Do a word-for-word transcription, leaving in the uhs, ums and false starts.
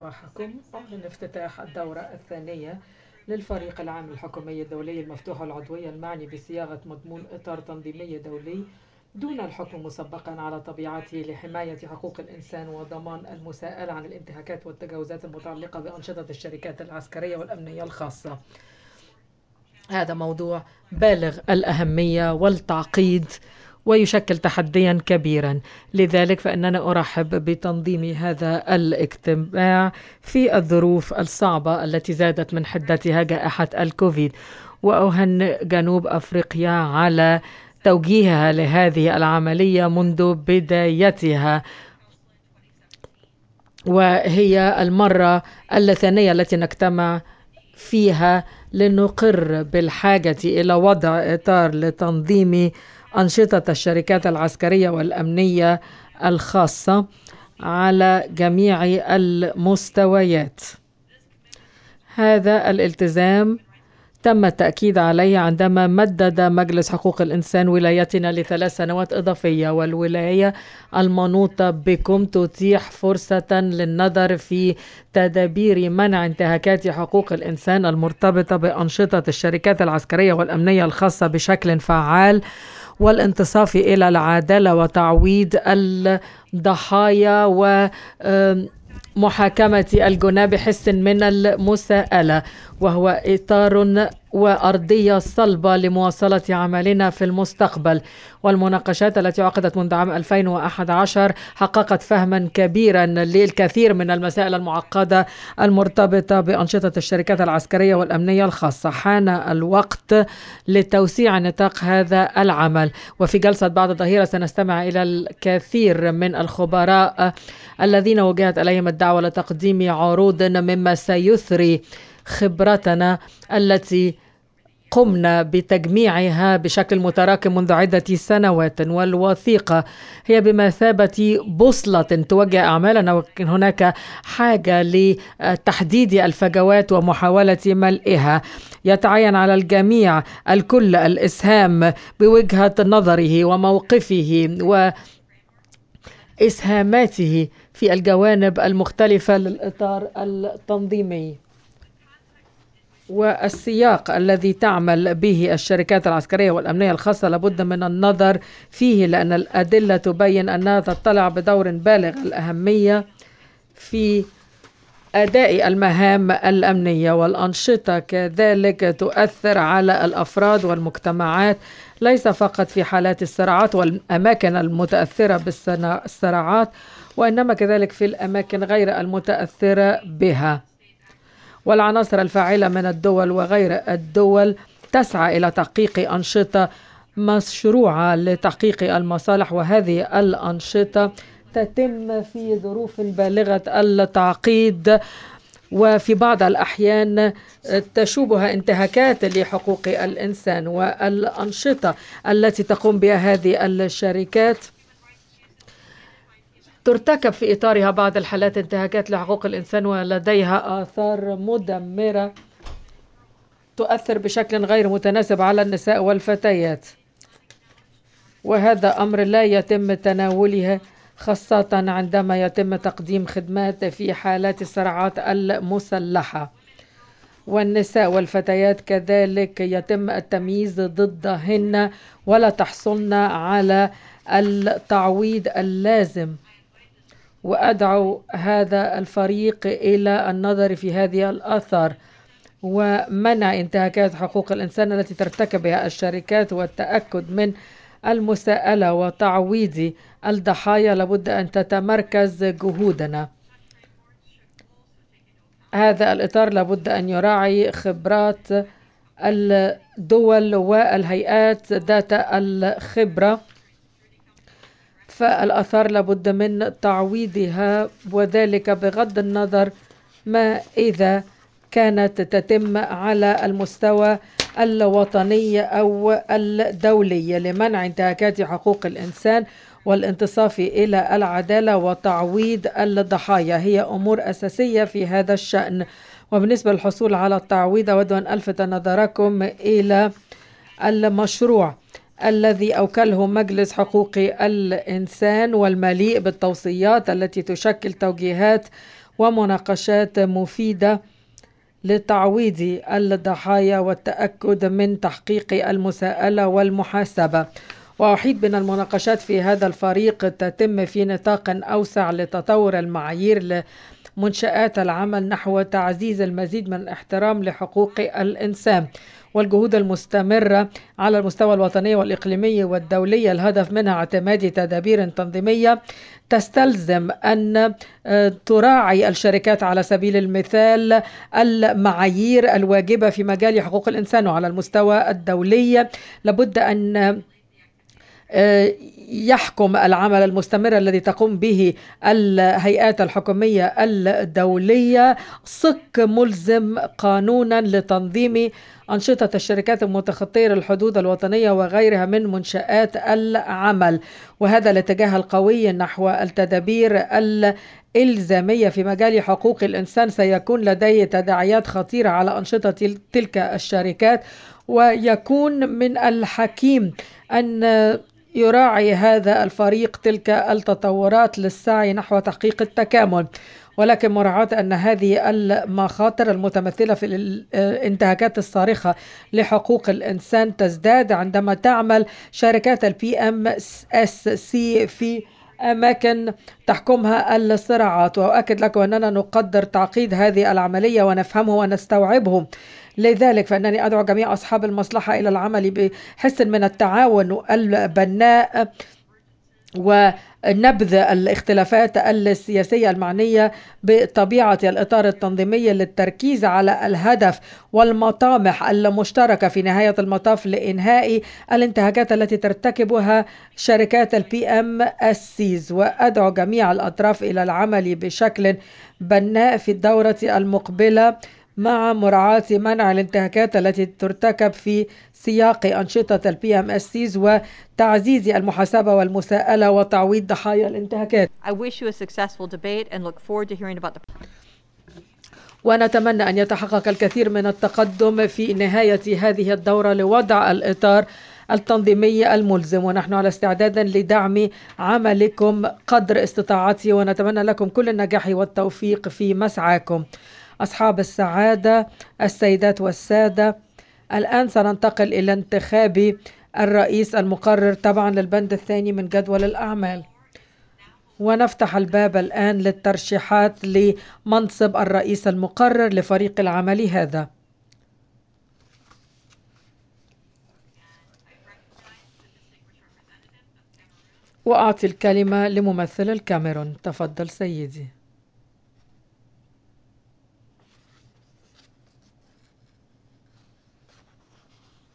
صباحكم. أعلن افتتاح الدورة الثانية للفريق العام للحكومية الدولية المفتوحة العضوية المعني بصياغة مضمون إطار تنظيمي دولي دون الحكم مسبقا على طبيعته لحماية حقوق الإنسان وضمان المساءلة عن الانتهاكات والتجاوزات المتعلقة بأنشطة الشركات العسكرية والأمنية الخاصة. هذا موضوع بالغ الأهمية والتعقيد ويشكل تحديا كبيرا، لذلك فإننا أرحب بتنظيم هذا الاجتماع في الظروف الصعبة التي زادت من حدتها جائحة الكوفيد، وأهنئ جنوب أفريقيا على توجيهها لهذه العملية منذ بدايتها، وهي المرة الثانية التي نجتمع فيها لنقر بالحاجة إلى وضع إطار لتنظيم أنشطة الشركات العسكرية والأمنية الخاصة على جميع المستويات. هذا الالتزام تم التأكيد عليه عندما مدد مجلس حقوق الإنسان ولايتنا لثلاث سنوات إضافية، والولاية المنوطة بكم تتيح فرصة للنظر في تدابير منع انتهاكات حقوق الإنسان المرتبطة بأنشطة الشركات العسكرية والأمنية الخاصة بشكل فعال، والانتصاف إلى العدالة وتعويض الضحايا و محاكمة الجناة بحس من المساءلة، وهو إطار وأرضية صلبة لمواصلة عملنا في المستقبل. والمناقشات التي عقدت منذ عام ألفين وأحد عشر حققت فهما كبيرا للكثير من المسائل المعقدة المرتبطة بأنشطة الشركات العسكرية والأمنية الخاصة. حان الوقت لتوسيع نطاق هذا العمل، وفي جلسة بعد الظهيرة سنستمع إلى الكثير من الخبراء الذين وجهت إليهم الدعوة لتقديم عروض مما سيثري خبرتنا التي قمنا بتجميعها بشكل متراكم منذ عدة سنوات، والوثيقة هي بمثابة بوصلة توجه أعمالنا، ولكن هناك حاجة لتحديد الفجوات ومحاولة ملئها. يتعين على الجميع الكل الإسهام بوجهة نظره وموقفه وإسهاماته في الجوانب المختلفة للإطار التنظيمي والسياق الذي تعمل به الشركات العسكرية والأمنية الخاصة. لابد من النظر فيه، لأن الأدلة تبين أنها تطلع بدور بالغ الأهمية في أداء المهام الأمنية، والأنشطة كذلك تؤثر على الأفراد والمجتمعات، ليس فقط في حالات الصراعات والأماكن المتأثرة بالصراعات، وإنما كذلك في الأماكن غير المتأثرة بها. والعناصر الفاعلة من الدول وغير الدول تسعى إلى تحقيق أنشطة مشروعة لتحقيق المصالح، وهذه الأنشطة تتم في ظروف بالغة التعقيد، وفي بعض الأحيان تشوبها انتهاكات لحقوق الإنسان. والأنشطة التي تقوم بها هذه الشركات ترتكب في إطارها بعض الحالات انتهاكات لحقوق الإنسان، ولديها آثار مدمرة تؤثر بشكل غير متناسب على النساء والفتيات، وهذا أمر لا يتم تناولها خاصة عندما يتم تقديم خدمات في حالات الصراعات المسلحة. والنساء والفتيات كذلك يتم التمييز ضدهن ولا تحصلن على التعويض اللازم. وأدعو هذا الفريق إلى النظر في هذه الآثار ومنع انتهاكات حقوق الإنسان التي ترتكبها الشركات، والتأكد من المساءلة وتعويض الضحايا. لابد أن تتمركز جهودنا. هذا الإطار لابد أن يراعي خبرات الدول والهيئات ذات الخبرة، فالآثار لابد من تعويضها، وذلك بغض النظر ما إذا كانت تتم على المستوى الوطني أو الدولي لمنع انتهاكات حقوق الإنسان والانتصاف إلى العدالة وتعويض الضحايا. هي أمور أساسية في هذا الشأن. وبالنسبة للحصول على التعويض، أود أن ألفت نظركم إلى المشروع الذي أوكله مجلس حقوق الإنسان والمليء بالتوصيات التي تشكل توجيهات ومناقشات مفيدة لتعويض الضحايا والتأكد من تحقيق المساءلة والمحاسبة. وأحيط بأن المناقشات في هذا الفريق تتم في نطاق أوسع لتطور المعايير لمنشآت العمل نحو تعزيز المزيد من الاحترام لحقوق الإنسان، والجهود المستمرة على المستوى الوطني والإقليمي والدولي الهدف منها اعتماد تدابير تنظيمية تستلزم أن تراعي الشركات على سبيل المثال المعايير الواجبة في مجال حقوق الإنسان. وعلى المستوى الدولي لابد أن يحكم العمل المستمر الذي تقوم به الهيئات الحكومية الدولية صك ملزم قانونا لتنظيم أنشطة الشركات المتخطية الحدود الوطنية وغيرها من منشآت العمل، وهذا الاتجاه القوي نحو التدابير الإلزامية في مجال حقوق الإنسان سيكون لديه تداعيات خطيرة على أنشطة تلك الشركات، ويكون من الحكيم أن يراعي هذا الفريق تلك التطورات للسعي نحو تحقيق التكامل، ولكن مراعاة أن هذه المخاطر المتمثلة في الانتهاكات الصارخة لحقوق الإنسان تزداد عندما تعمل شركات البي ام اس سي في أماكن تحكمها الصراعات. وأؤكد لكم أننا نقدر تعقيد هذه العملية ونفهمه ونستوعبه، لذلك فإنني أدعو جميع أصحاب المصلحة إلى العمل بحس من التعاون البناء ونبذ الاختلافات السياسية المعنية بطبيعة الإطار التنظيمي للتركيز على الهدف والمطامح المشتركة في نهاية المطاف لإنهاء الانتهاكات التي ترتكبها شركات البي ام اس سيز. وأدعو جميع الأطراف إلى العمل بشكل بناء في الدورة المقبلة مع مراعاة منع الانتهاكات التي ترتكب في سياق أنشطة البي ام اس سيز وتعزيز المحاسبة والمساءلة وتعويض ضحايا الانتهاكات. I wish you a successful debate and look forward to hearing about the ونتمنى أن يتحقق الكثير من التقدم في نهاية هذه الدورة لوضع الإطار التنظيمي الملزم، ونحن على استعداد لدعم عملكم قدر استطاعتي، ونتمنى لكم كل النجاح والتوفيق في مسعاكم. أصحاب السعادة، السيدات والسادة، الآن سننتقل إلى انتخاب الرئيس المقرر طبعا للبند الثاني من جدول الأعمال، ونفتح الباب الآن للترشيحات لمنصب الرئيس المقرر لفريق العمل هذا. وأعطي الكلمة لممثل الكاميرون. تفضل سيدي.